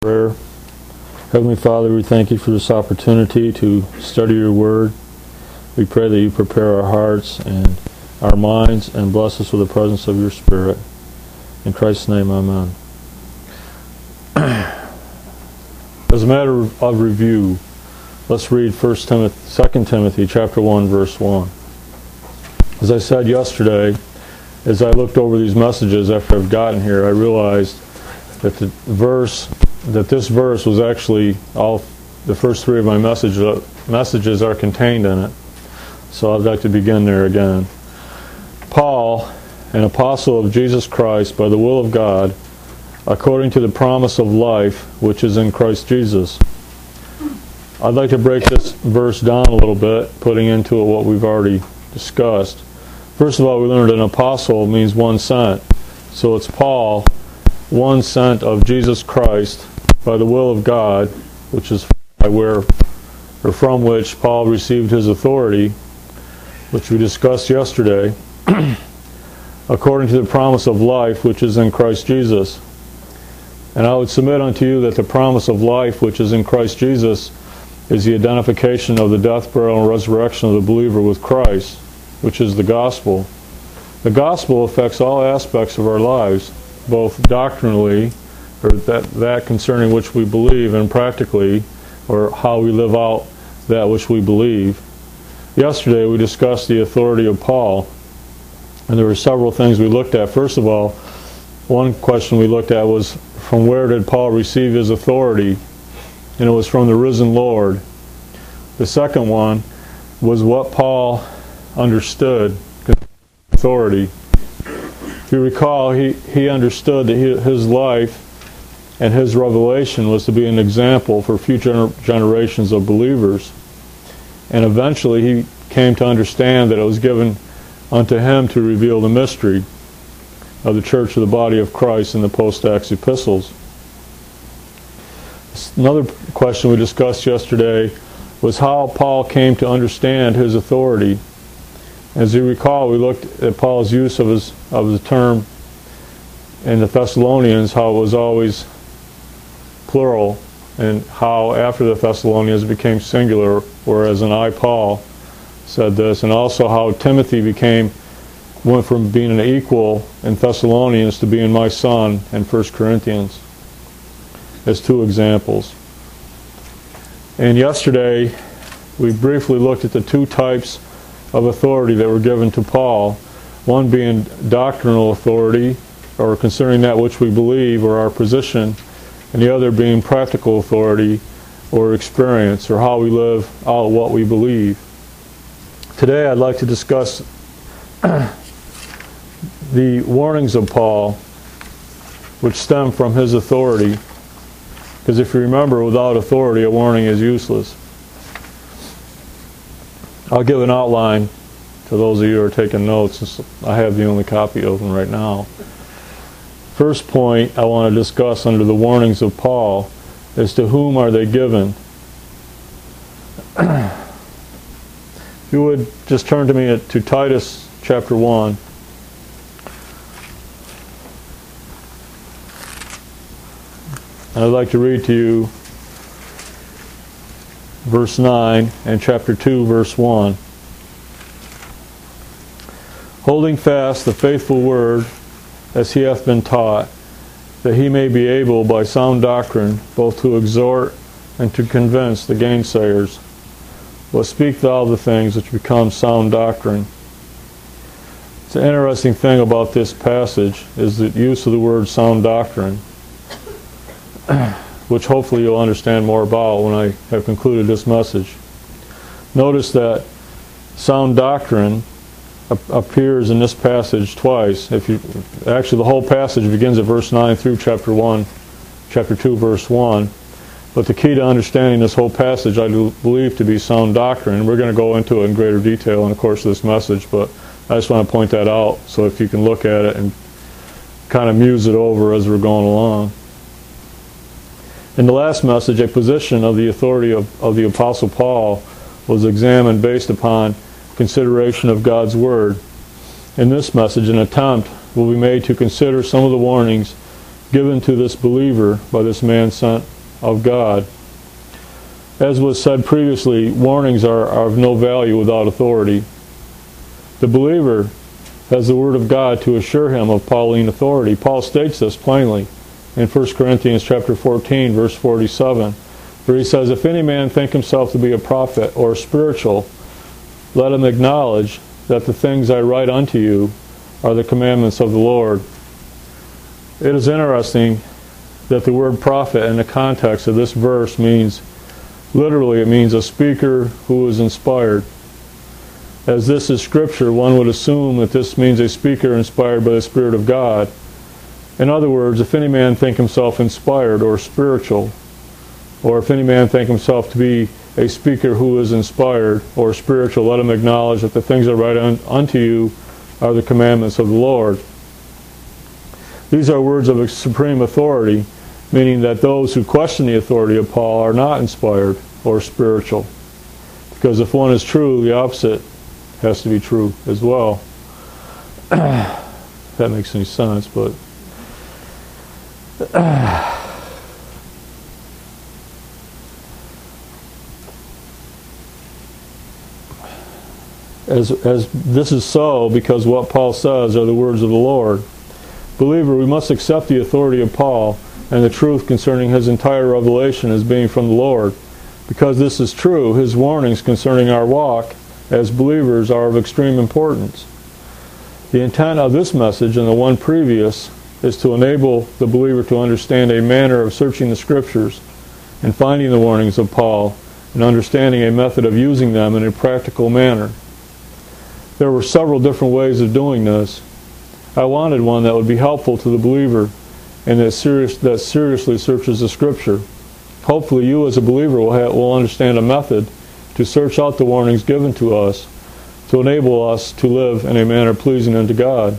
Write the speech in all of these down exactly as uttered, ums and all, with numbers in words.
Prayer. Heavenly Father, we thank you for this opportunity to study your word. We pray that you prepare our hearts and our minds and bless us with the presence of your Spirit. In Christ's name, amen. As a matter of review, let's read First Timothy, Second Timothy chapter one, verse one. As I said yesterday, as I looked over these messages after I've gotten here, I realized that the verse that this verse was actually all the first three of my message, uh, messages are contained in it. So I'd like to begin there again. Paul, an apostle of Jesus Christ by the will of God, according to the promise of life which is in Christ Jesus. I'd like to break this verse down a little bit, putting into it what we've already discussed. First of all, we learned an apostle means one sent. So it's Paul, one sent of Jesus Christ by the will of God, which is by where or from which Paul received his authority, which we discussed yesterday, according to the promise of life which is in Christ Jesus. And I would submit unto you that the promise of life which is in Christ Jesus is the identification of the death, burial, and resurrection of the believer with Christ, which is the gospel. The gospel affects all aspects of our lives, both doctrinally, or that, that concerning which we believe, and practically, or how we live out that which we believe. Yesterday we discussed the authority of Paul, and there were several things we looked at. First of all, one question we looked at was, from where did Paul receive his authority? And it was from the risen Lord. The second one was what Paul understood authority. If you recall, he, he understood that he, his life and his revelation was to be an example for future generations of believers. And eventually he came to understand that it was given unto him to reveal the mystery of the church of the body of Christ in the post-Acts epistles. Another question we discussed yesterday was how Paul came to understand his authority. As you recall, we looked at Paul's use of his of the term in the Thessalonians, how it was always plural, and how after the Thessalonians it became singular, whereas in I, Paul, said this, and also how Timothy became went from being an equal in Thessalonians to being my son in First Corinthians, as two examples. And yesterday we briefly looked at the two types of authority that were given to Paul, one being doctrinal authority, or concerning that which we believe, or our position, and the other being practical authority, or experience, or how we live out what we believe. Today I'd like to discuss the warnings of Paul, which stem from his authority, because if you remember, without authority a warning is useless. I'll give an outline to those of you who are taking notes, since I have the only copy open right now. First point I want to discuss under the warnings of Paul is, to whom are they given? If you would just turn to me to Titus chapter one. And I'd like to read to you verse nine and chapter two, verse one. Holding fast the faithful word as he hath been taught, that he may be able by sound doctrine both to exhort and to convince the gainsayers. But speak thou the things which become sound doctrine. It's an interesting thing about this passage is the use of the word sound doctrine, which hopefully you'll understand more about when I have concluded this message. Notice that sound doctrine appears in this passage twice. If you actually, the whole passage begins at verse nine through chapter one, chapter two, verse one. But the key to understanding this whole passage, I believe to be sound doctrine, and we're going to go into it in greater detail in the course of this message, but I just want to point that out so if you can look at it and kind of muse it over as we're going along. In the last message, a position of the authority of, of the Apostle Paul was examined based upon consideration of God's Word. In this message, an attempt will be made to consider some of the warnings given to this believer by this man sent of God. As was said previously, warnings are, are of no value without authority. The believer has the Word of God to assure him of Pauline authority. Paul states this plainly in First Corinthians chapter fourteen, verse forty-seven, where he says, "If any man think himself to be a prophet or spiritual, let him acknowledge that the things I write unto you are the commandments of the Lord." It is interesting that the word prophet in the context of this verse means, literally it means a speaker who is inspired. As this is Scripture, one would assume that this means a speaker inspired by the Spirit of God. In other words, if any man think himself inspired or spiritual, or if any man think himself to be a speaker who is inspired or spiritual, let him acknowledge that the things I write un- unto you are the commandments of the Lord. These are words of supreme authority, meaning that those who question the authority of Paul are not inspired or spiritual. Because if one is true, the opposite has to be true as well. If that makes any sense, but as as this is so because what Paul says are the words of the Lord. Believer, we must accept the authority of Paul and the truth concerning his entire revelation as being from the Lord. Because this is true, his warnings concerning our walk as believers are of extreme importance. The intent of this message and the one previous is to enable the believer to understand a manner of searching the Scriptures and finding the warnings of Paul and understanding a method of using them in a practical manner. There were several different ways of doing this. I wanted one that would be helpful to the believer and that, serious, that seriously searches the Scripture. Hopefully you as a believer will, have, will understand a method to search out the warnings given to us to enable us to live in a manner pleasing unto God.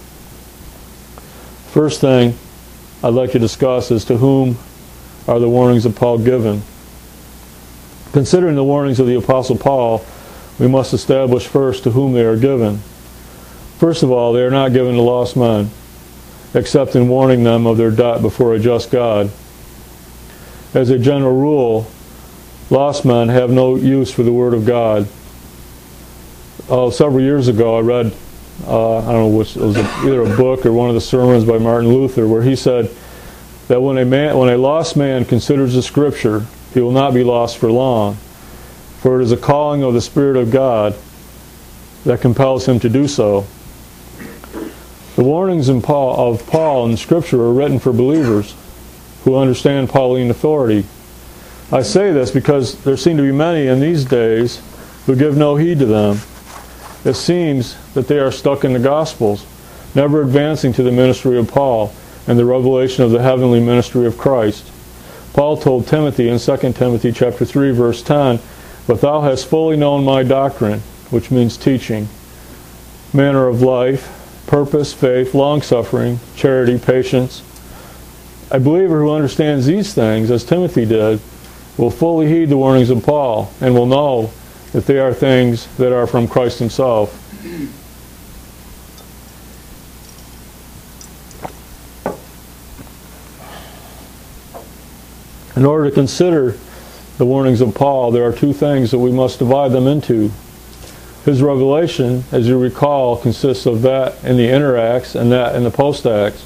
First thing I'd like to discuss is to whom are the warnings of Paul given. Considering the warnings of the Apostle Paul, we must establish first to whom they are given. First of all, they are not given to lost men, except in warning them of their debt before a just God. As a general rule, lost men have no use for the Word of God. Uh, several years ago, I read, uh, I don't know which, it was a, either a book or one of the sermons by Martin Luther, where he said that when a man, when a lost man considers the Scripture, he will not be lost for long, for it is a calling of the Spirit of God that compels him to do so. The warnings in Paul, of Paul in the Scripture are written for believers who understand Pauline authority. I say this because there seem to be many in these days who give no heed to them. It seems that they are stuck in the Gospels, never advancing to the ministry of Paul and the revelation of the heavenly ministry of Christ. Paul told Timothy in Second Timothy chapter three, verse ten, "But thou hast fully known my doctrine," which means teaching, "manner of life, purpose, faith, long-suffering, charity, patience." A believer who understands these things, as Timothy did, will fully heed the warnings of Paul and will know that they are things that are from Christ himself. In order to consider the warnings of Paul, there are two things that we must divide them into. His revelation, as you recall, consists of that in the inner acts and that in the post acts.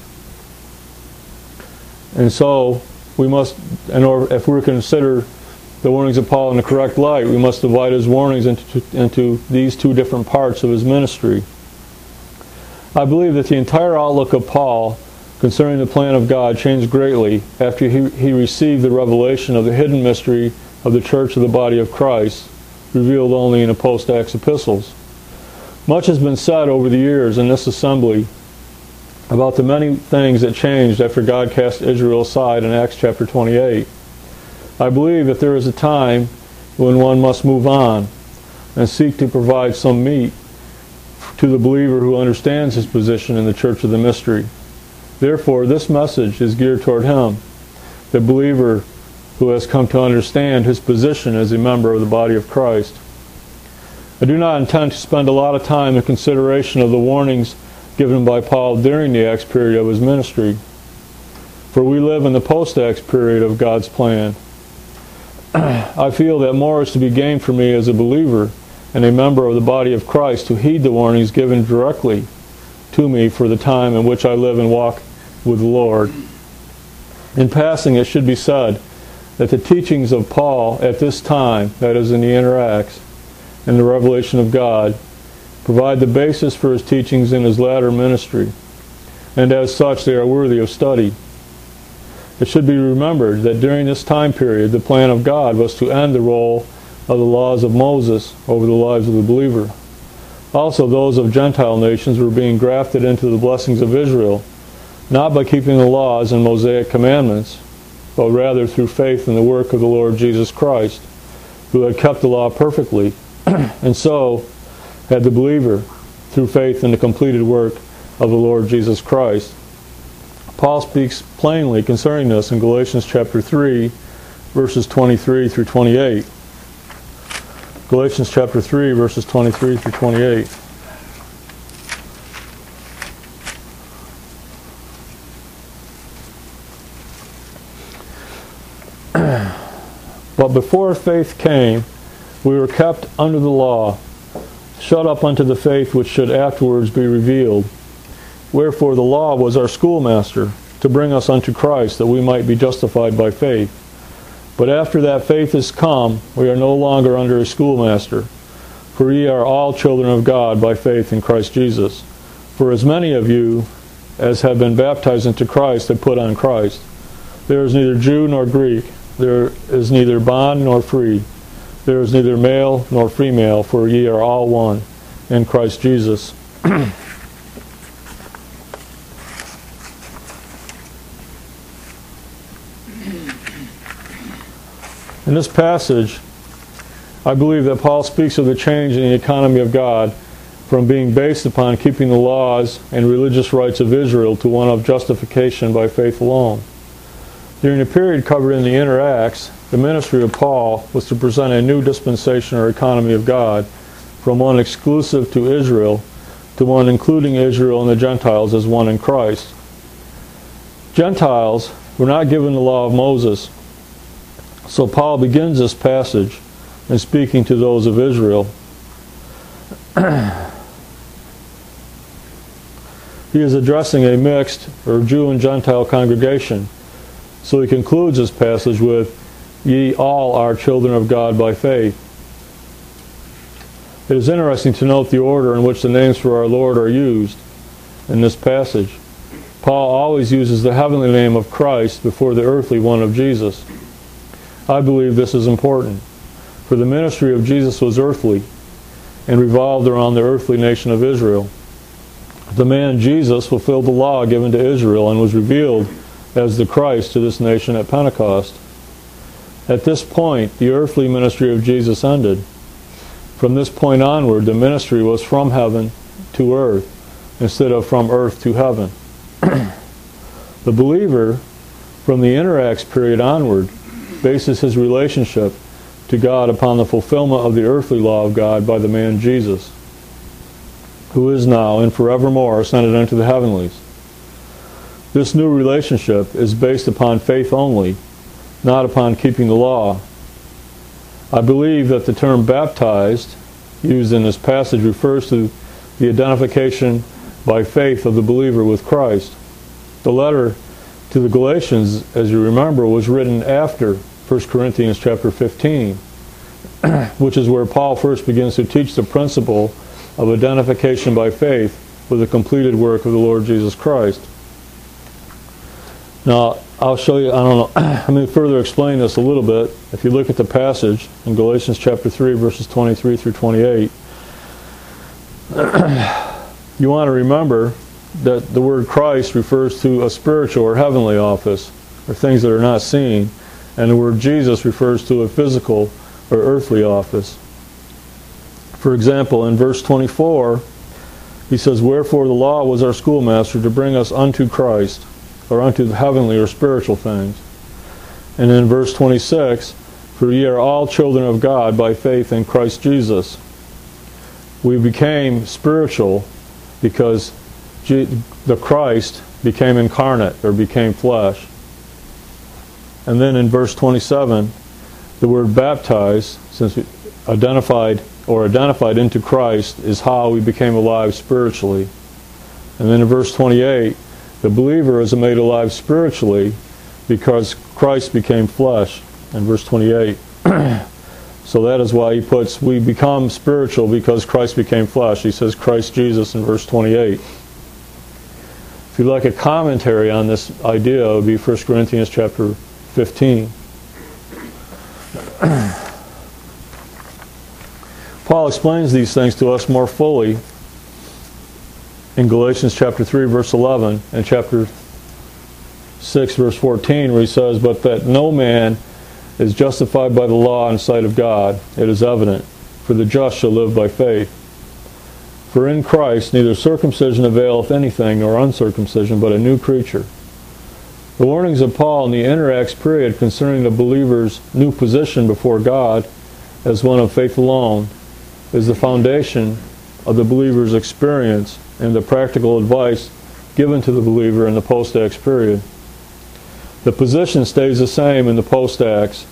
And so, we must, in order, if we're to consider the warnings of Paul in the correct light, we must divide his warnings into, into these two different parts of his ministry. I believe that the entire outlook of Paul concerning the plan of God changed greatly after he, he received the revelation of the hidden mystery of the church of the body of Christ, revealed only in the post-Acts epistles. Much has been said over the years in this assembly about the many things that changed after God cast Israel aside in Acts chapter twenty-eight. I believe that there is a time when one must move on and seek to provide some meat to the believer who understands his position in the church of the mystery. Therefore, this message is geared toward him, the believer who has come to understand his position as a member of the body of Christ. I do not intend to spend a lot of time in consideration of the warnings given by Paul during the Acts period of his ministry. for we live in the post-Acts period of God's plan. I feel that more is to be gained for me as a believer and a member of the body of Christ to heed the warnings given directly to me for the time in which I live and walk with the Lord. In passing, it should be said that the teachings of Paul at this time, that is in the inner Acts, and the revelation of God, provide the basis for his teachings in his latter ministry, and as such they are worthy of study. It should be remembered that during this time period, the plan of God was to end the role of the laws of Moses over the lives of the believer. Also, those of Gentile nations were being grafted into the blessings of Israel, not by keeping the laws and Mosaic commandments, but rather through faith in the work of the Lord Jesus Christ, who had kept the law perfectly, and so had the believer through faith in the completed work of the Lord Jesus Christ. Paul speaks plainly concerning this in Galatians chapter three, verses twenty-three through twenty-eight. Galatians chapter three, verses twenty-three through twenty-eight. But before faith came, we were kept under the law, shut up unto the faith which should afterwards be revealed. Wherefore the law was our schoolmaster, to bring us unto Christ, that we might be justified by faith. But after that faith is come, we are no longer under a schoolmaster. For ye are all children of God by faith in Christ Jesus. For as many of you as have been baptized into Christ have put on Christ. There is neither Jew nor Greek, there is neither bond nor free, there is neither male nor female, for ye are all one in Christ Jesus. In this passage, I believe that Paul speaks of the change in the economy of God from being based upon keeping the laws and religious rites of Israel to one of justification by faith alone. During the period covered in the inner Acts, the ministry of Paul was to present a new dispensation or economy of God from one exclusive to Israel to one including Israel and the Gentiles as one in Christ. Gentiles were not given the law of Moses, so Paul begins this passage in speaking to those of Israel. He is addressing a mixed or Jew and Gentile congregation. So he concludes this passage with, "Ye all are children of God by faith." It is interesting to note the order in which the names for our Lord are used in this passage. Paul always uses the heavenly name of Christ before the earthly one of Jesus. I believe this is important, for the ministry of Jesus was earthly and revolved around the earthly nation of Israel. The man Jesus fulfilled the law given to Israel and was revealed as the Christ to this nation at Pentecost. At this point, the earthly ministry of Jesus ended. From this point onward, the ministry was from heaven to earth, instead of from earth to heaven. The believer, from the inner Acts period onward, bases his relationship to God upon the fulfillment of the earthly law of God by the man Jesus, who is now and forevermore ascended into the heavenlies. This new relationship is based upon faith only, not upon keeping the law. I believe that the term baptized, used in this passage, refers to the identification by faith of the believer with Christ. The letter to the Galatians, as you remember, was written after First Corinthians chapter fifteen, which is where Paul first begins to teach the principle of identification by faith with the completed work of the Lord Jesus Christ. Now, I'll show you, I don't know, let me further explain this a little bit. If you look at the passage in Galatians chapter three, verses twenty-three through twenty-eight, you want to remember that the word Christ refers to a spiritual or heavenly office, or things that are not seen, and the word Jesus refers to a physical or earthly office. For example, in verse twenty-four, he says, "Wherefore the law was our schoolmaster to bring us unto Christ," or unto the heavenly or spiritual things. And in verse twenty-six, "For ye are all children of God by faith in Christ Jesus." We became spiritual because the Christ became incarnate, or became flesh. And then in verse twenty-seven, the word baptized, since we identified or identified into Christ, is how we became alive spiritually. And then in verse twenty-eight, the believer is made alive spiritually because Christ became flesh. In verse twenty-eight. So that is why he puts, we become spiritual because Christ became flesh. He says Christ Jesus in verse twenty-eight. If you'd like a commentary on this idea, it would be First Corinthians chapter fifteen. Paul explains these things to us more fully in Galatians chapter three, verse eleven, and chapter six, verse fourteen, where he says, "But that no man is justified by the law in sight of God, it is evident, for the just shall live by faith. For in Christ neither circumcision availeth anything, nor uncircumcision, but a new creature." The warnings of Paul in the Inter-Acts period concerning the believer's new position before God as one of faith alone is the foundation of the believer's experience and the practical advice given to the believer in the post-Acts period. The position stays the same in the post-Acts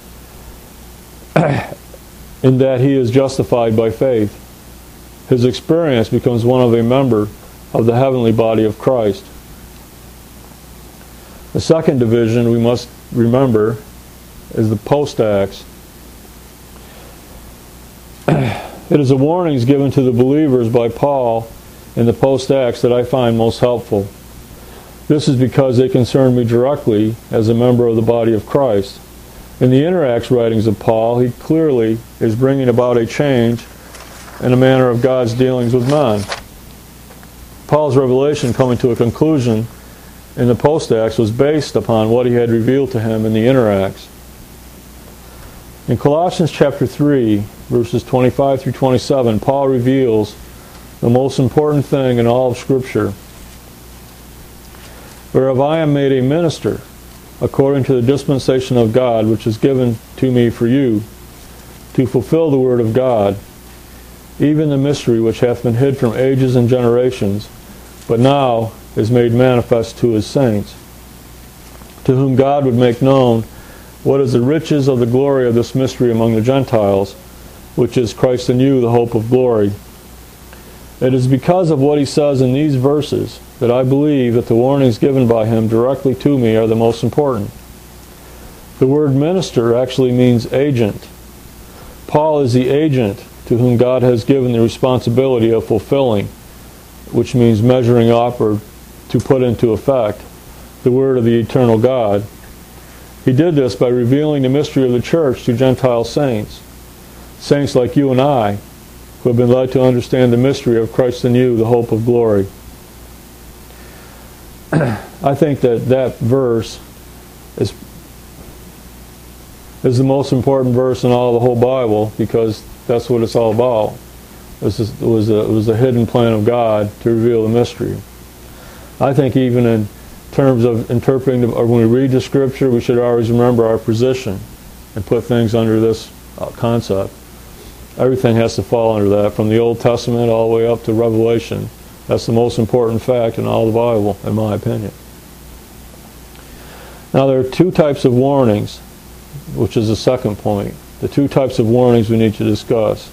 in that he is justified by faith. His experience becomes one of a member of the heavenly body of Christ. The second division we must remember is the post-Acts. It is the warnings given to the believers by Paul in the post-Acts that I find most helpful. This is because they concern me directly as a member of the body of Christ. In the Inter-Acts writings of Paul, he clearly is bringing about a change in the manner of God's dealings with man. Paul's revelation coming to a conclusion in the post-Acts was based upon what he had revealed to him in the Inter-Acts. In Colossians chapter three, verses twenty-five through twenty-seven, Paul reveals the most important thing in all of Scripture. "Whereof I am made a minister, according to the dispensation of God, which is given to me for you, to fulfill the word of God, even the mystery which hath been hid from ages and generations, but now is made manifest to his saints, to whom God would make known what is the riches of the glory of this mystery among the Gentiles, which is Christ in you, the hope of glory." It is because of what he says in these verses that I believe that the warnings given by him directly to me are the most important. The word minister actually means agent. Paul is the agent to whom God has given the responsibility of fulfilling, which means measuring up or to put into effect, the word of the eternal God. He did this by revealing the mystery of the church to Gentile saints, saints like you and I, who have been led to understand the mystery of Christ in you, the hope of glory. I think that that verse is is the most important verse in all the whole Bible, because that's what it's all about. This is, it was a, it was a hidden plan of God to reveal the mystery. I think even in terms of interpreting, the, or when we read the Scripture, we should always remember our position and put things under this uh, concept. Everything has to fall under that, from the Old Testament all the way up to Revelation. That's the most important fact in all the Bible, in my opinion. Now, there are two types of warnings, which is the second point. The two types of warnings we need to discuss.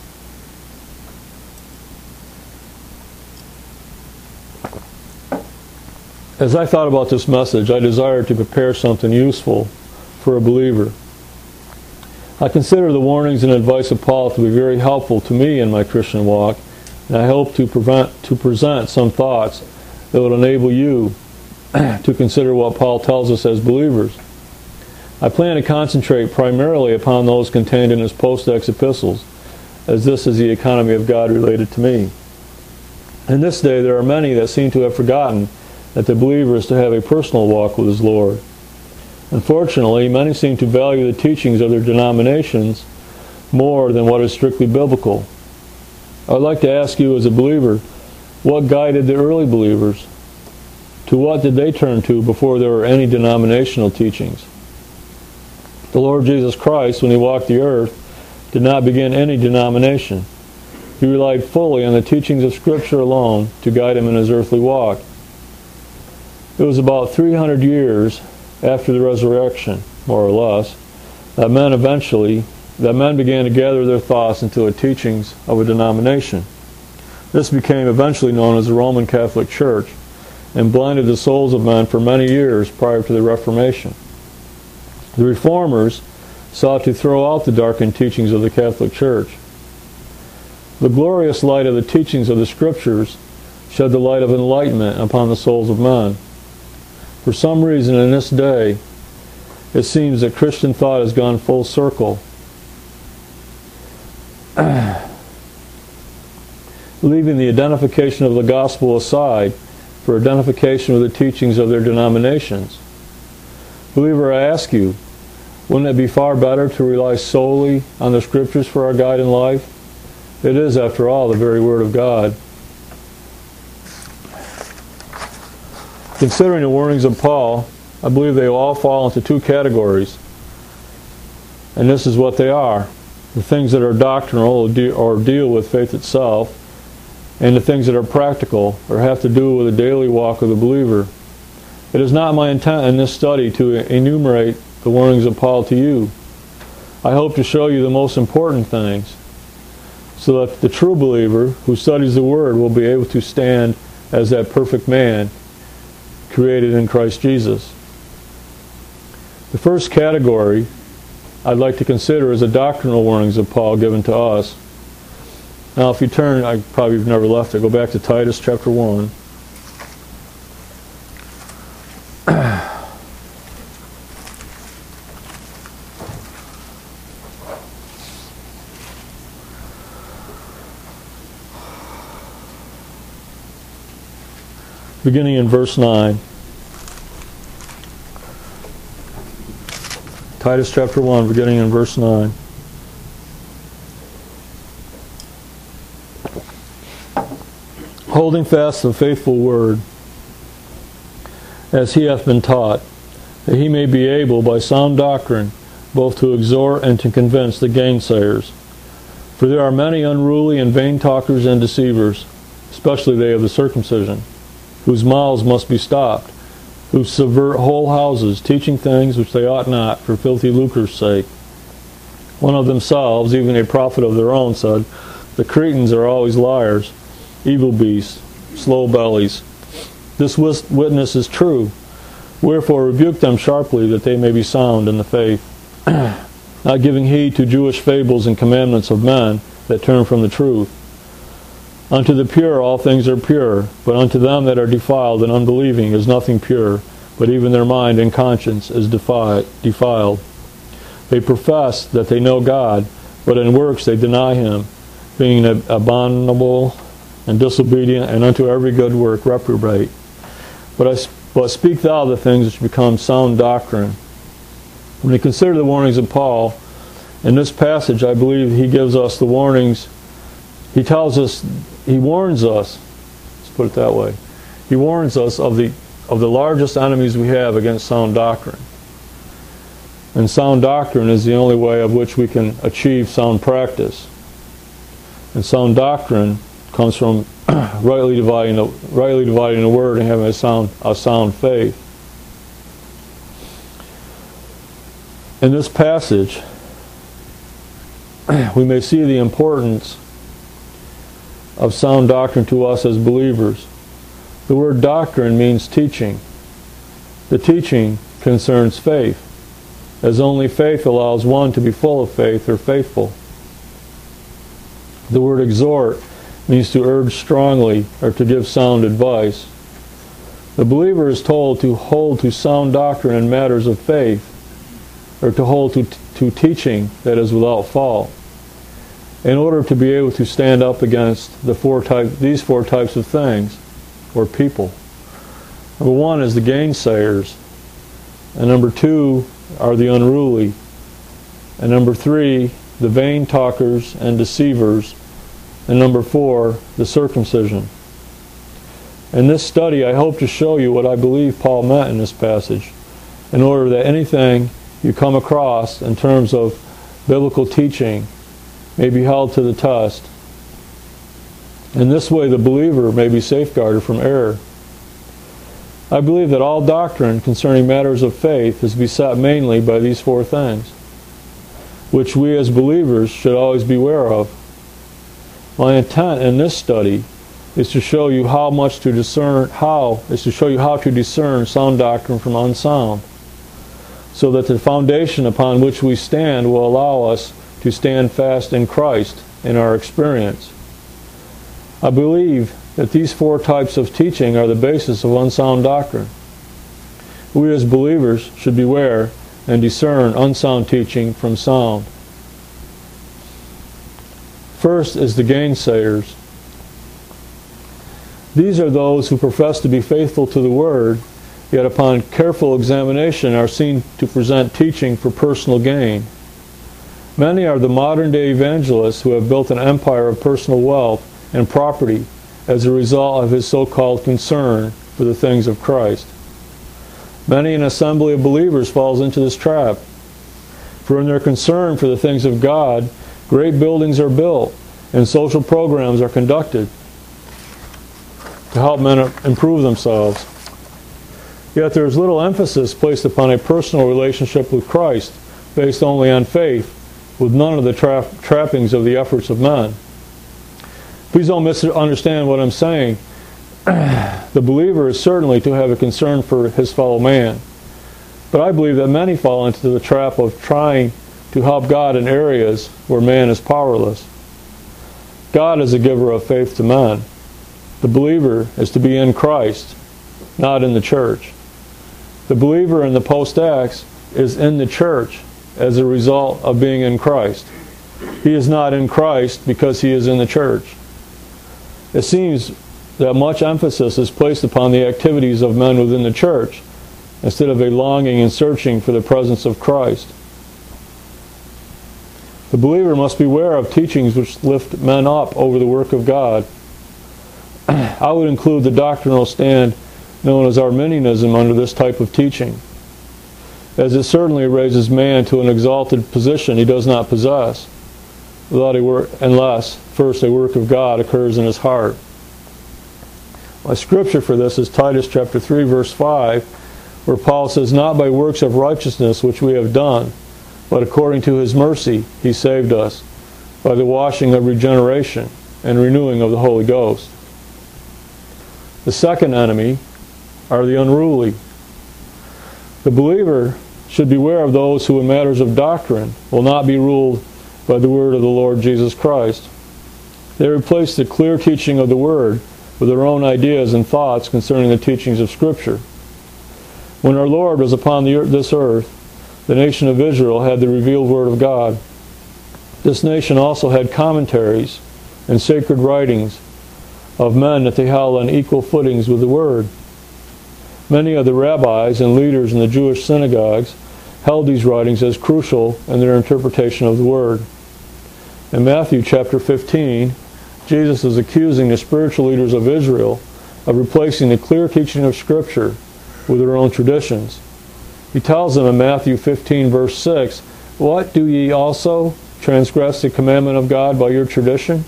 As I thought about this message, I desired to prepare something useful for a believer. I consider the warnings and advice of Paul to be very helpful to me in my Christian walk, and I hope to, prevent, to present some thoughts that will enable you to consider what Paul tells us as believers. I plan to concentrate primarily upon those contained in his post-Acts epistles, as this is the economy of God related to me. In this day, there are many that seem to have forgotten that the believer is to have a personal walk with his Lord. Unfortunately, many seem to value the teachings of their denominations more than what is strictly biblical. I would like to ask you as a believer, what guided the early believers? To what did they turn to before there were any denominational teachings? The Lord Jesus Christ, when he walked the earth, did not begin any denomination. He relied fully on the teachings of Scripture alone to guide him in his earthly walk. It was about three hundred years after the resurrection more or less, that men eventually, that men began to gather their thoughts into the teachings of a denomination. This became eventually known as the Roman Catholic Church and blinded the souls of men for many years prior to the Reformation. The Reformers sought to throw out the darkened teachings of the Catholic Church. The glorious light of the teachings of the Scriptures shed the light of enlightenment upon the souls of men. For some reason in this day, it seems that Christian thought has gone full circle, leaving the identification of the gospel aside for identification with the teachings of their denominations. Believer, I ask you, wouldn't it be far better to rely solely on the Scriptures for our guide in life? It is, after all, the very Word of God. Considering the warnings of Paul, I believe they all fall into two categories. And this is what they are. The things that are doctrinal or deal with faith itself, and the things that are practical or have to do with the daily walk of the believer. It is not my intent in this study to enumerate the warnings of Paul to you. I hope to show you the most important things, so that the true believer who studies the Word will be able to stand as that perfect man created in Christ Jesus. The first category I'd like to consider is the doctrinal warnings of Paul given to us. Now, if you turn, I probably have never left it, go back to Titus chapter one. Beginning in verse nine. Titus chapter one, beginning in verse nine. Holding fast the faithful word, as he hath been taught, that he may be able by sound doctrine both to exhort and to convince the gainsayers. For there are many unruly and vain talkers and deceivers, especially they of the circumcision, whose mouths must be stopped, who subvert whole houses, teaching things which they ought not, for filthy lucre's sake. One of themselves, even a prophet of their own, said, the Cretans are always liars, evil beasts, slow bellies. This witness is true. Wherefore rebuke them sharply, that they may be sound in the faith, not giving heed to Jewish fables and commandments of men that turn from the truth. Unto the pure all things are pure, but unto them that are defiled and unbelieving is nothing pure, but even their mind and conscience is defi- defiled. They profess that they know God, but in works they deny Him, being abominable and disobedient, and unto every good work reprobate. But, I, but speak thou the things which become sound doctrine. When we consider the warnings of Paul, in this passage I believe he gives us the warnings. He tells us, he warns us, let's put it that way, he warns us of the, of the largest enemies we have against sound doctrine. And sound doctrine is the only way of which we can achieve sound practice. And sound doctrine comes from rightly dividing the rightly dividing the word and having a sound a sound faith. In this passage, we may see the importance of sound doctrine to us as believers. The word doctrine means teaching. The teaching concerns faith, as only faith allows one to be full of faith or faithful. The word exhort means to urge strongly or to give sound advice. The believer is told to hold to sound doctrine in matters of faith, or to hold to, to teaching that is without fault, in order to be able to stand up against the four type, these four types of things, or people. Number one is the gainsayers, and number two are the unruly, and number three, the vain talkers and deceivers, and number four, the circumcision. In this study, I hope to show you what I believe Paul meant in this passage, in order that anything you come across in terms of biblical teaching may be held to the test. In this way, the believer may be safeguarded from error. I believe that all doctrine concerning matters of faith is beset mainly by these four things, which we as believers should always beware of. My intent in this study is to show you how much to discern, how, is to show you how to discern sound doctrine from unsound, so that the foundation upon which we stand will allow us to stand fast in Christ in our experience. I believe that these four types of teaching are the basis of unsound doctrine. We as believers should beware and discern unsound teaching from sound. First is the gainsayers. These are those who profess to be faithful to the Word, yet upon careful examination are seen to present teaching for personal gain. Many are the modern-day evangelists who have built an empire of personal wealth and property as a result of his so-called concern for the things of Christ. Many an assembly of believers falls into this trap, for in their concern for the things of God, great buildings are built and social programs are conducted to help men improve themselves. Yet there is little emphasis placed upon a personal relationship with Christ based only on faith, with none of the tra- trappings of the efforts of men. Please don't misunderstand what I'm saying. The believer is certainly to have a concern for his fellow man. But I believe that many fall into the trap of trying to help God in areas where man is powerless. God is a giver of faith to men. The believer is to be in Christ, not in the church. The believer in the post-Acts is in the church as a result of being in Christ. He is not in Christ because he is in the church. It seems that much emphasis is placed upon the activities of men within the church instead of a longing and searching for the presence of Christ. The believer must beware of teachings which lift men up over the work of God. I would include the doctrinal stand known as Arminianism under this type of teaching, as it certainly raises man to an exalted position he does not possess, without a work, unless first a work of God occurs in his heart. My scripture for this is Titus chapter three, verse five, where Paul says, "Not by works of righteousness which we have done, but according to his mercy he saved us, by the washing of regeneration and renewing of the Holy Ghost." The second enemy are the unruly. The believer should beware of those who in matters of doctrine will not be ruled by the word of the Lord Jesus Christ. They replace the clear teaching of the Word with their own ideas and thoughts concerning the teachings of Scripture. When our Lord was upon the earth, this earth, the nation of Israel had the revealed Word of God. This nation also had commentaries and sacred writings of men that they held on equal footings with the Word. Many of the rabbis and leaders in the Jewish synagogues held these writings as crucial in their interpretation of the Word. In Matthew chapter fifteen, Jesus is accusing the spiritual leaders of Israel of replacing the clear teaching of Scripture with their own traditions. He tells them in Matthew fifteen, verse six, "What, do ye also transgress the commandment of God by your tradition?"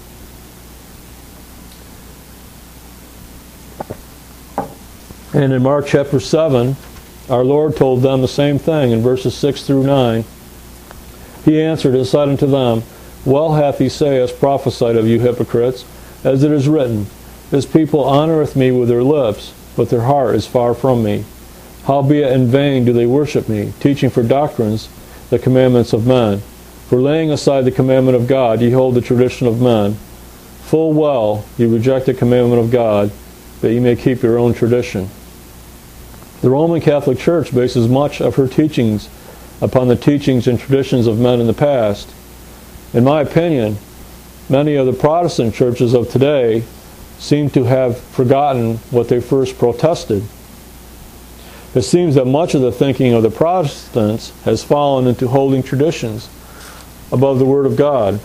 And in Mark chapter seven, our Lord told them the same thing in verses six through nine. He answered and said unto them, "Well hath Esaias prophesied of you hypocrites, as it is written, This people honoureth me with their lips, but their heart is far from me. Howbeit in vain do they worship me, teaching for doctrines the commandments of men. For laying aside the commandment of God, ye hold the tradition of men. Full well ye reject the commandment of God, that ye may keep your own tradition." The Roman Catholic Church bases much of her teachings upon the teachings and traditions of men in the past. In my opinion, many of the Protestant churches of today seem to have forgotten what they first protested. It seems that much of the thinking of the Protestants has fallen into holding traditions above the Word of God.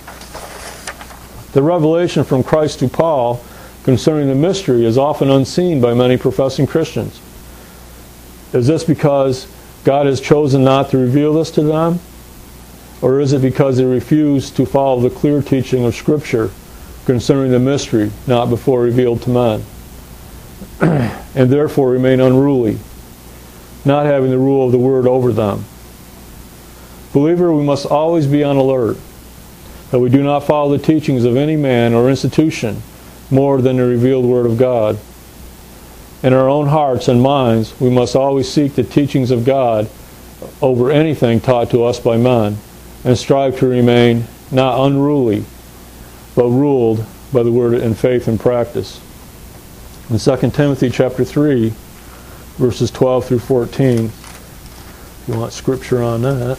The revelation from Christ to Paul concerning the mystery is often unseen by many professing Christians. Is this because God has chosen not to reveal this to them? Or is it because they refuse to follow the clear teaching of Scripture concerning the mystery not before revealed to men? and therefore remain unruly, not having the rule of the word over them. Believer, we must always be on alert that we do not follow the teachings of any man or institution more than the revealed Word of God. In our own hearts and minds, we must always seek the teachings of God over anything taught to us by men, and strive to remain not unruly, but ruled by the Word in faith and practice. In Second Timothy chapter three, verses twelve through fourteen, if you want scripture on that.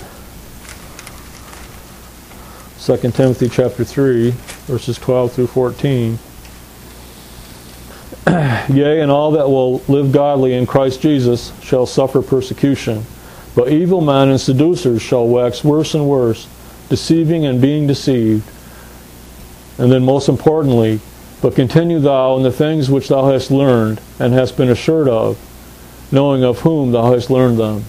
Second Timothy chapter three, verses twelve through fourteen. Yea, and all that will live godly in Christ Jesus shall suffer persecution. But evil men and seducers shall wax worse and worse, deceiving and being deceived. And then most importantly, but continue thou in the things which thou hast learned, and hast been assured of, knowing of whom thou hast learned them.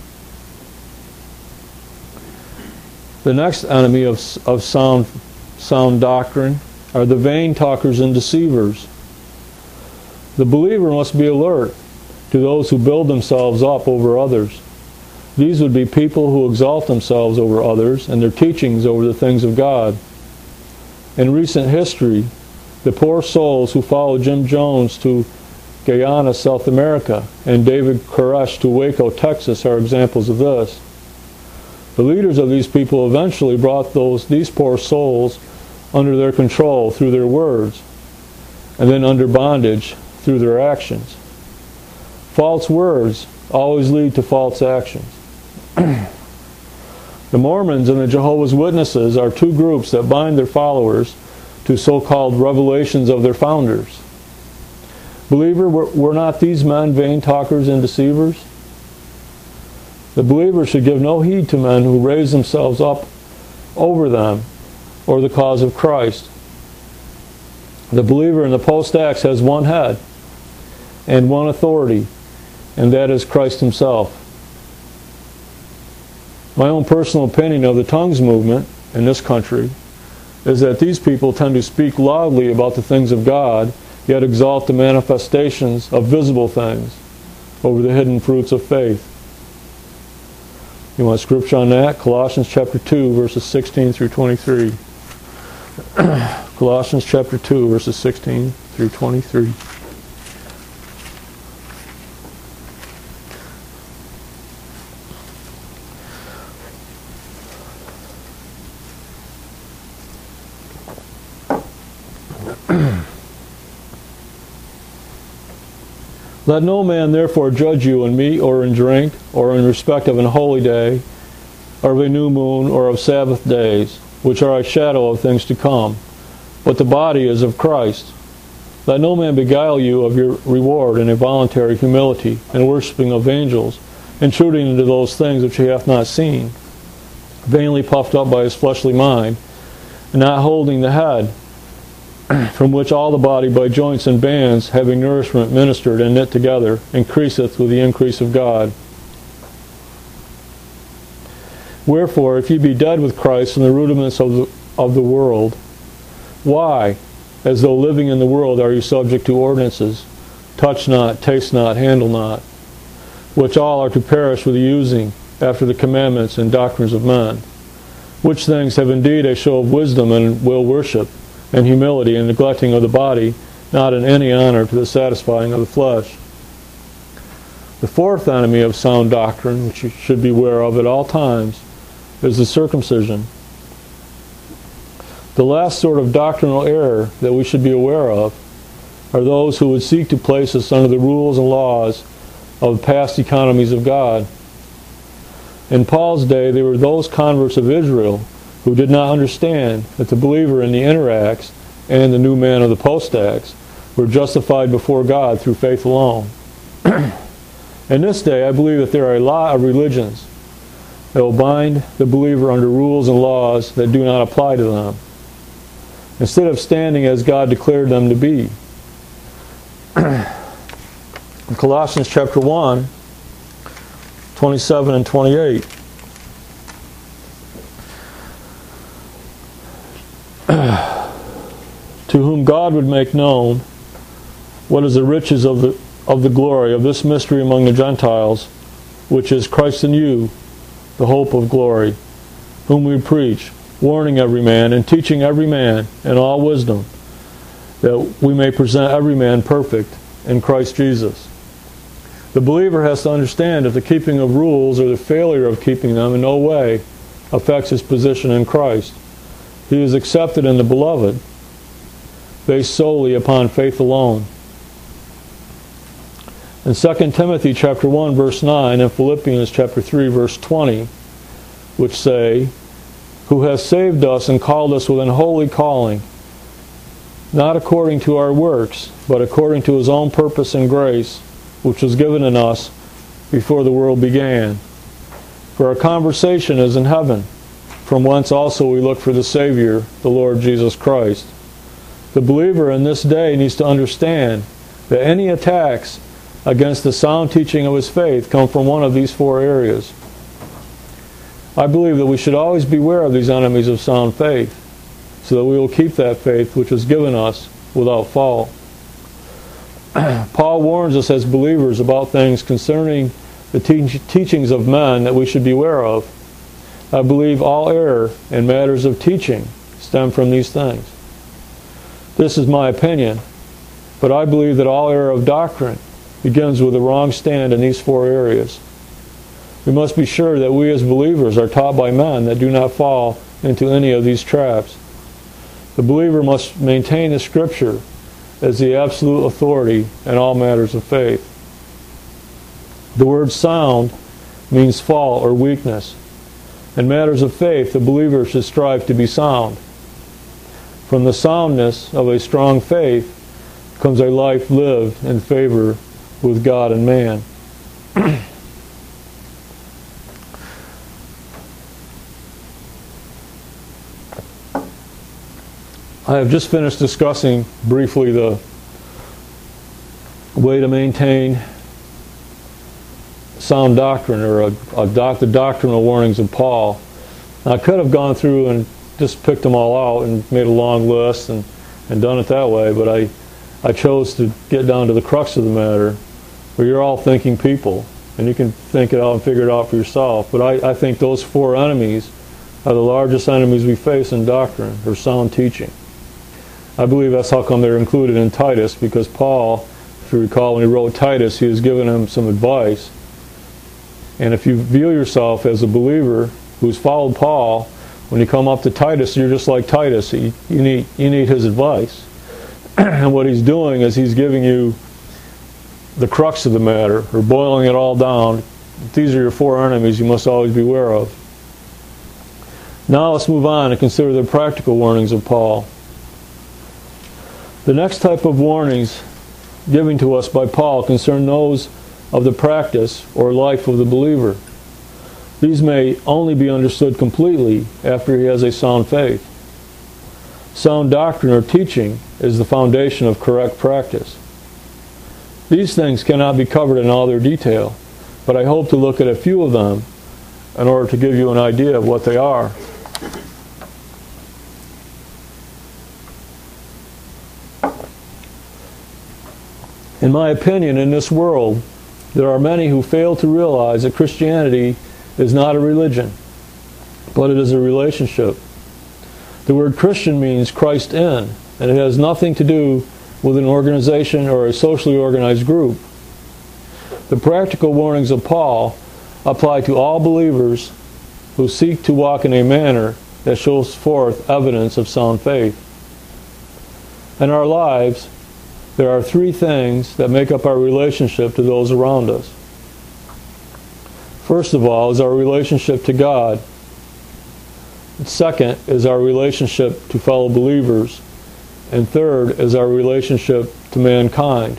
The next enemy of, of sound, sound doctrine are the vain talkers and deceivers. The believer must be alert to those who build themselves up over others. These would be people who exalt themselves over others and their teachings over the things of God. In recent history, the poor souls who followed Jim Jones to Guyana, South America, and David Koresh to Waco, Texas, are examples of this. The leaders of these people eventually brought those these poor souls under their control through their words, and then under bondage through their actions. False words always lead to false actions. The Mormons and the Jehovah's Witnesses are two groups that bind their followers to so-called revelations of their founders. Believer, were, were not these men vain talkers and deceivers? The believer should give no heed to men who raise themselves up over them or the cause of Christ. The believer in the Post-Acts has one head and one authority, and that is Christ Himself. My own personal opinion of the tongues movement in this country is that these people tend to speak loudly about the things of God, yet exalt the manifestations of visible things over the hidden fruits of faith. You want scripture on that? Colossians chapter two, verses sixteen through twenty-three. Colossians chapter two, verses sixteen through twenty-three. Let no man therefore judge you in meat or in drink, or in respect of an holy day, or of a new moon, or of Sabbath days, which are a shadow of things to come. But the body is of Christ. Let no man beguile you of your reward in a voluntary humility, and worshipping of angels, intruding into those things which he hath not seen, vainly puffed up by his fleshly mind, and not holding the head, from which all the body by joints and bands, having nourishment ministered and knit together, increaseth with the increase of God. Wherefore, if ye be dead with Christ in the rudiments of the, of the world, why, as though living in the world, are you subject to ordinances? Touch not, taste not, handle not, which all are to perish with the using, after the commandments and doctrines of men. Which things have indeed a show of wisdom and will worship, and humility, and neglecting of the body, not in any honor to the satisfying of the flesh. The fourth enemy of sound doctrine, which you should beware of at all times, is the circumcision. The last sort of doctrinal error that we should be aware of are those who would seek to place us under the rules and laws of past economies of God. In Paul's day, they were those converts of Israel who did not understand that the believer in the Inner Acts and the new man of the Post-Acts were justified before God through faith alone. In this day, I believe that there are a lot of religions that will bind the believer under rules and laws that do not apply to them, instead of standing as God declared them to be. In Colossians chapter one, twenty-seven and twenty-eight, to whom God would make known what is the riches of the of the glory of this mystery among the Gentiles, which is Christ in you, the hope of glory, whom we preach, warning every man and teaching every man in all wisdom, that we may present every man perfect in Christ Jesus. The believer has to understand that the keeping of rules or the failure of keeping them in no way affects his position in Christ. He is accepted in the beloved, based solely upon faith alone. In Second Timothy chapter one, verse nine, and Philippians chapter three, verse twenty, which say, who has saved us and called us with an holy calling, not according to our works, but according to his own purpose and grace, which was given in us before the world began. For our conversation is in heaven, from whence also we look for the Savior, the Lord Jesus Christ. The believer in this day needs to understand that any attacks against the sound teaching of his faith come from one of these four areas. I believe that we should always beware of these enemies of sound faith, so that we will keep that faith which was given us without fault. Paul warns us as believers about things concerning the te- teachings of men that we should beware of. I believe all error in matters of teaching stem from these things. This is my opinion, but I believe that all error of doctrine begins with a wrong stand in these four areas. We must be sure that we as believers are taught by men that do not fall into any of these traps. The believer must maintain the Scripture as the absolute authority in all matters of faith. The word sound means fault or weakness. In matters of faith, the believer should strive to be sound. From the soundness of a strong faith comes a life lived in favor with God and man. I have just finished discussing briefly the way to maintain sound doctrine, or a, a doc, the doctrinal warnings of Paul. Now, I could have gone through and just picked them all out and made a long list and, and done it that way, but I, I chose to get down to the crux of the matter, where you're all thinking people, and you can think it out and figure it out for yourself. But I, I think those four enemies are the largest enemies we face in doctrine, or sound teaching. I believe that's how come they're included in Titus, because Paul, if you recall, when he wrote Titus, he was giving him some advice. And if you view yourself as a believer who's followed Paul, when you come up to Titus, you're just like Titus. You, you need, you need his advice. And what he's doing is he's giving you the crux of the matter, or boiling it all down. These are your four enemies you must always beware of. Now let's move on and consider the practical warnings of Paul. The next type of warnings given to us by Paul concern those of the practice or life of the believer. These may only be understood completely after he has a sound faith. Sound doctrine or teaching is the foundation of correct practice. These things cannot be covered in all their detail, but I hope to look at a few of them in order to give you an idea of what they are. In my opinion, in this world, there are many who fail to realize that Christianity is not a religion, but it is a relationship. The word Christian means Christ in, and it has nothing to do with an organization or a socially organized group. The practical warnings of Paul apply to all believers who seek to walk in a manner that shows forth evidence of sound faith. In our lives, there are three things that make up our relationship to those around us. First of all is our relationship to God. Second is our relationship to fellow believers. And third is our relationship to mankind.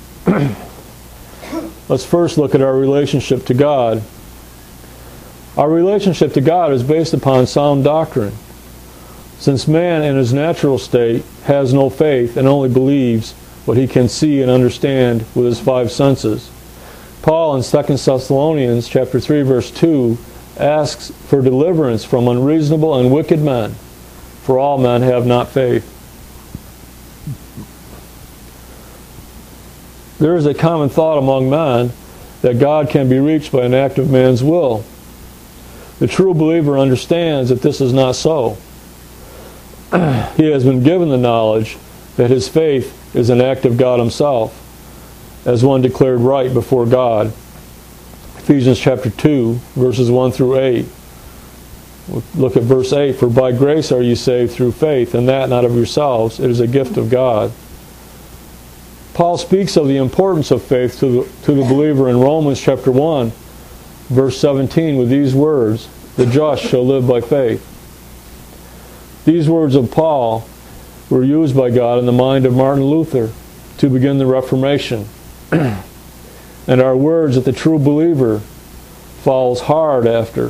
Let's first look at our relationship to God. Our relationship to God is based upon sound doctrine. Since man in his natural state has no faith and only believes what he can see and understand with his five senses, Paul in Second Thessalonians chapter three verse two asks for deliverance from unreasonable and wicked men, for all men have not faith. There is a common thought among men that God can be reached by an act of man's will. The true believer understands that this is not so. He has been given the knowledge that his faith is an act of God himself, as one declared right before God. Ephesians chapter two, verses one through eight. Look at verse eight. For by grace are you saved through faith, and that not of yourselves. It is a gift of God. Paul speaks of the importance of faith to the, to the believer in Romans chapter one, verse seventeen, with these words, the just shall live by faith. These words of Paul were used by God in the mind of Martin Luther to begin the Reformation, and are words that the true believer follows hard after.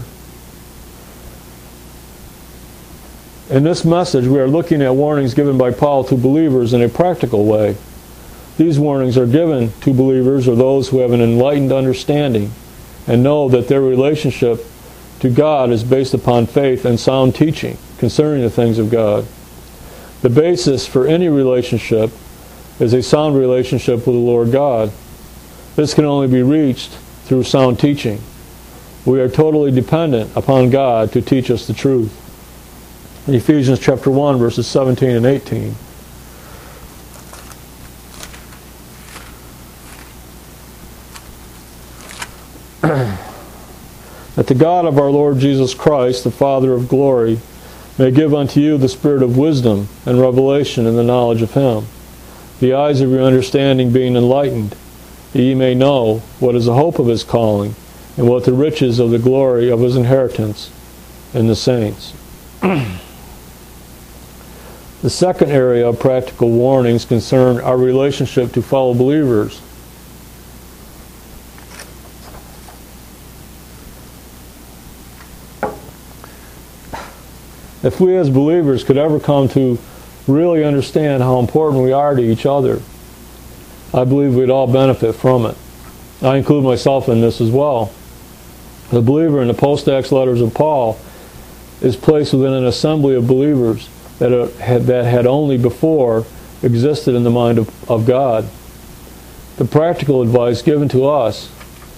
In this message, we are looking at warnings given by Paul to believers in a practical way. These warnings are given to believers or those who have an enlightened understanding and know that their relationship to God is based upon faith and sound teaching concerning the things of God. The basis for any relationship is a sound relationship with the Lord God. This can only be reached through sound teaching. We are totally dependent upon God to teach us the truth. In Ephesians chapter one, verses seventeen and eighteen. That the God of our Lord Jesus Christ, the Father of glory, may give unto you the spirit of wisdom and revelation in the knowledge of Him, the eyes of your understanding being enlightened, that ye may know what is the hope of His calling, and what the riches of the glory of His inheritance in the saints. The second area of practical warnings concern our relationship to fellow believers. If we as believers could ever come to really understand how important we are to each other, I believe we'd all benefit from it. I include myself in this as well. The believer in the post-Acts letters of Paul is placed within an assembly of believers that had, that had only before existed in the mind of, of God. The practical advice given to us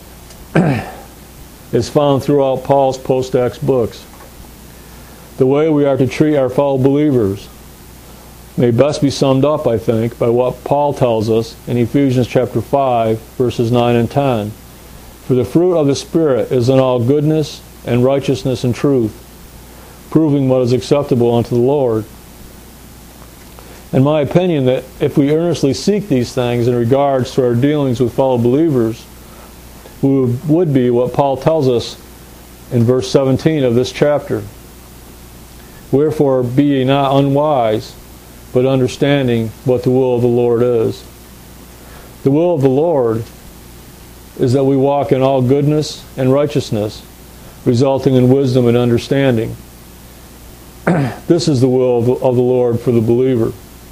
is found throughout Paul's post-Acts books. The way we are to treat our fellow believers may best be summed up, I think, by what Paul tells us in Ephesians chapter five, verses nine and ten. For the fruit of the Spirit is in all goodness and righteousness and truth, proving what is acceptable unto the Lord. In my opinion, that if we earnestly seek these things in regards to our dealings with fellow believers, we would be what Paul tells us in verse seventeen of this chapter. Wherefore be ye not unwise, but understanding what the will of the Lord is. The will of the Lord is that we walk in all goodness and righteousness, resulting in wisdom and understanding. This is the will of the, of the Lord for the believer.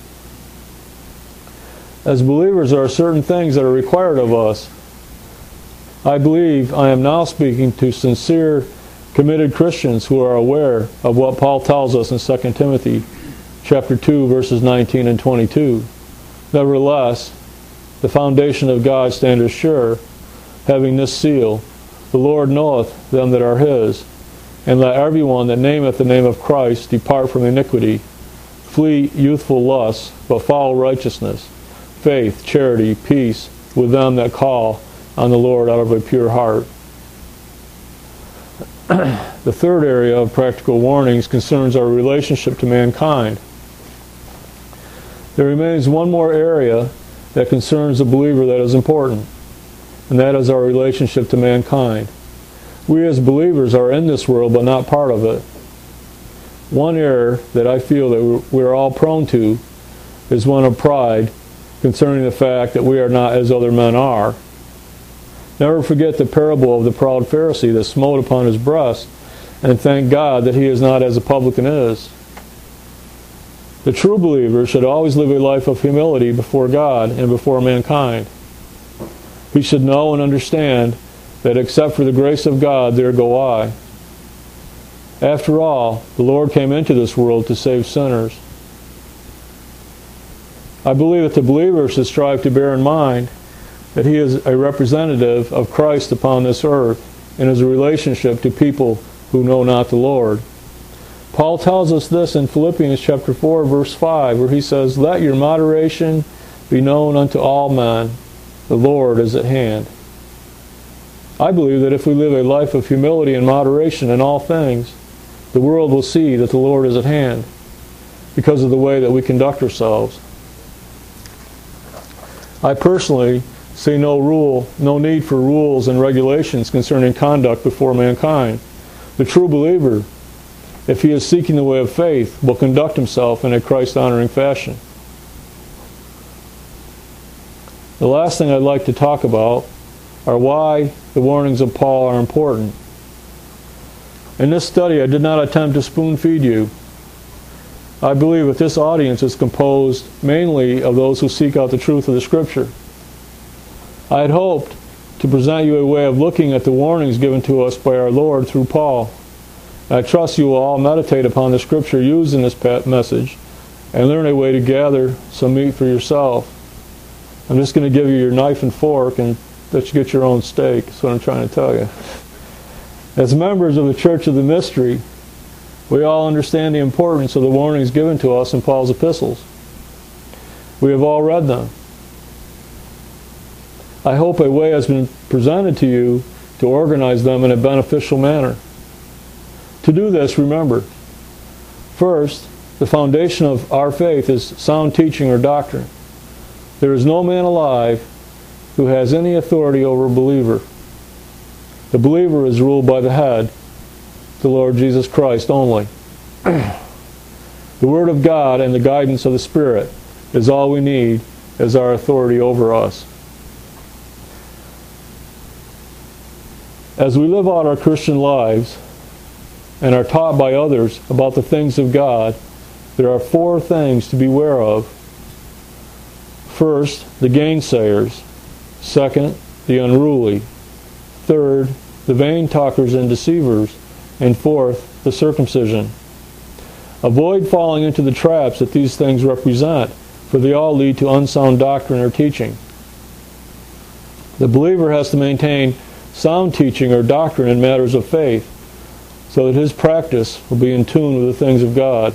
As believers, there are certain things that are required of us. I believe I am now speaking to sincere, committed Christians who are aware of what Paul tells us in Second Timothy chapter two, verses nineteen and twenty-two. Nevertheless, the foundation of God standeth sure, having this seal, the Lord knoweth them that are His. And let every one that nameth the name of Christ depart from iniquity. Flee youthful lusts, but follow righteousness, faith, charity, peace, with them that call on the Lord out of a pure heart. The third area of practical warnings concerns our relationship to mankind. There remains one more area that concerns the believer that is important, and that is our relationship to mankind. We as believers are in this world, but not part of it. One error that I feel that we're all prone to is one of pride concerning the fact that we are not as other men are. Never forget the parable of the proud Pharisee that smote upon his breast and thanked God that he is not as a publican is. The true believer should always live a life of humility before God and before mankind. He should know and understand that except for the grace of God, there go I. After all, the Lord came into this world to save sinners. I believe that the believer should strive to bear in mind that he is a representative of Christ upon this earth in his relationship to people who know not the Lord. Paul tells us this in Philippians chapter four, verse five, where he says, "Let your moderation be known unto all men. The Lord is at hand." I believe that if we live a life of humility and moderation in all things, the world will see that the Lord is at hand because of the way that we conduct ourselves. I personally see no rule, no need for rules and regulations concerning conduct before mankind. The true believer, if he is seeking the way of faith, will conduct himself in a Christ-honoring fashion. The last thing I'd like to talk about are why the warnings of Paul are important. In this study, I did not attempt to spoon-feed you. I believe that this audience is composed mainly of those who seek out the truth of the Scripture. I had hoped to present you a way of looking at the warnings given to us by our Lord through Paul. I trust you will all meditate upon the Scripture used in this message and learn a way to gather some meat for yourself. I'm just going to give you your knife and fork and let you get your own steak. That's what I'm trying to tell you. As members of the Church of the Mystery, we all understand the importance of the warnings given to us in Paul's epistles. We have all read them. I hope a way has been presented to you to organize them in a beneficial manner. To do this, remember, first, the foundation of our faith is sound teaching or doctrine. There is no man alive who has any authority over a believer. The believer is ruled by the head, the Lord Jesus Christ only. The Word of God and the guidance of the Spirit is all we need as our authority over us. As we live out our Christian lives and are taught by others about the things of God, there are four things to beware of. First, the gainsayers. Second, the unruly. Third, the vain talkers and deceivers. And fourth, the circumcision. Avoid falling into the traps that these things represent, for they all lead to unsound doctrine or teaching. The believer has to maintain sound teaching or doctrine in matters of faith, so that his practice will be in tune with the things of God.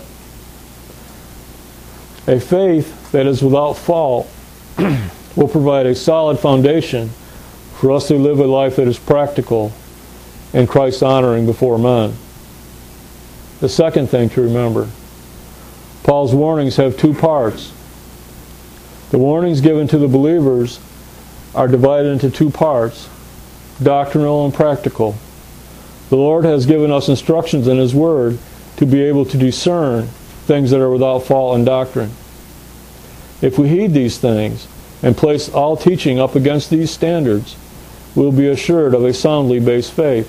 A faith that is without fault will provide a solid foundation for us to live a life that is practical and Christ-honoring before men. The second thing to remember, Paul's warnings have two parts. The warnings given to the believers are divided into two parts, doctrinal and practical. The Lord has given us instructions in His Word to be able to discern things that are without fault in doctrine. If we heed these things and place all teaching up against these standards, we'll be assured of a soundly based faith.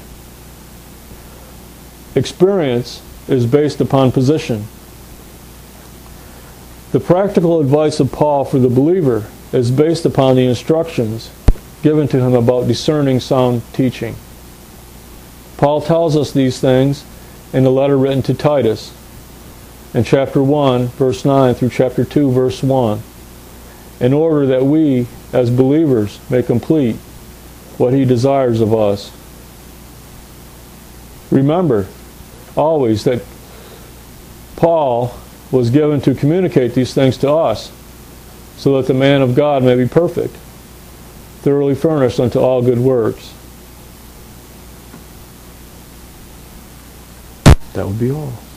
Experience is based upon position. The practical advice of Paul for the believer is based upon the instructions given to him about discerning sound teaching. Paul tells us these things in the letter written to Titus in chapter one, verse nine through chapter two, verse one, in order that we, as believers, may complete what he desires of us. Remember always that Paul was given to communicate these things to us so that the man of God may be perfect, thoroughly furnished unto all good works. That would be all.